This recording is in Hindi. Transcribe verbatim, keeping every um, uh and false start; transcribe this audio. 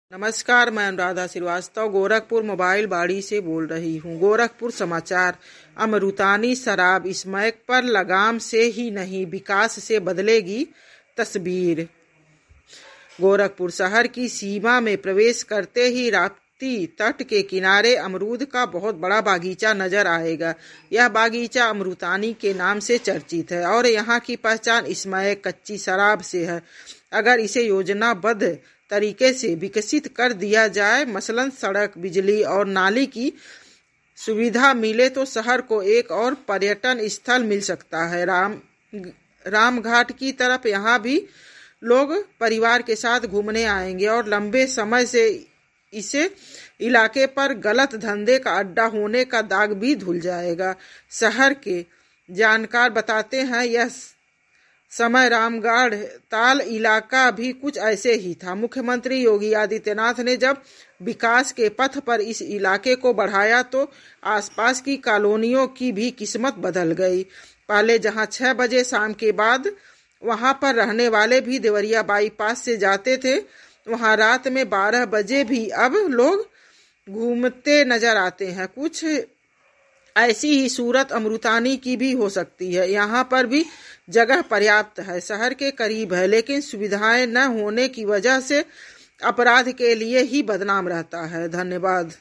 नमस्कार, मैं अनुराधा श्रीवास्तव गोरखपुर मोबाइल बाड़ी से बोल रही हूँ। गोरखपुर समाचार। अमृतानी शराब स्मैक पर लगाम से ही नहीं विकास से बदलेगी तस्वीर। गोरखपुर शहर की सीमा में प्रवेश करते ही राप्ती तट के किनारे अमरूद का बहुत बड़ा बागीचा नजर आएगा। यह बागीचा अमृतानी के नाम से चर्चित है और यहाँ की पहचान स्मैक कच्ची शराब से है। अगर इसे योजनाबद्ध तरीके से विकसित कर दिया जाए, मसलन सड़क, बिजली और नाली की सुविधा मिले, तो शहर को एक और पर्यटन स्थल मिल सकता है। राम रामघाट की तरफ यहाँ भी लोग परिवार के साथ घूमने आएंगे और लंबे समय से इसे इलाके पर गलत धंधे का अड्डा होने का दाग भी धुल जाएगा। शहर के जानकार बताते हैं, यह समय रामगढ़ ताल इलाका भी कुछ ऐसे ही था। मुख्यमंत्री योगी आदित्यनाथ ने जब विकास के पथ पर इस इलाके को बढ़ाया तो आसपास की कॉलोनियों की भी किस्मत बदल गई। पहले जहां छह बजे शाम के बाद वहां पर रहने वाले भी देवरिया बाईपास से जाते थे, वहां रात में बारह बजे भी अब लोग घूमते नजर आते हैं। कुछ ऐसी ही सूरत अमृतानी की भी हो सकती है। यहाँ पर भी जगह पर्याप्त है, शहर के करीब है, लेकिन सुविधाएं न होने की वजह से अपराध के लिए ही बदनाम रहता है। धन्यवाद।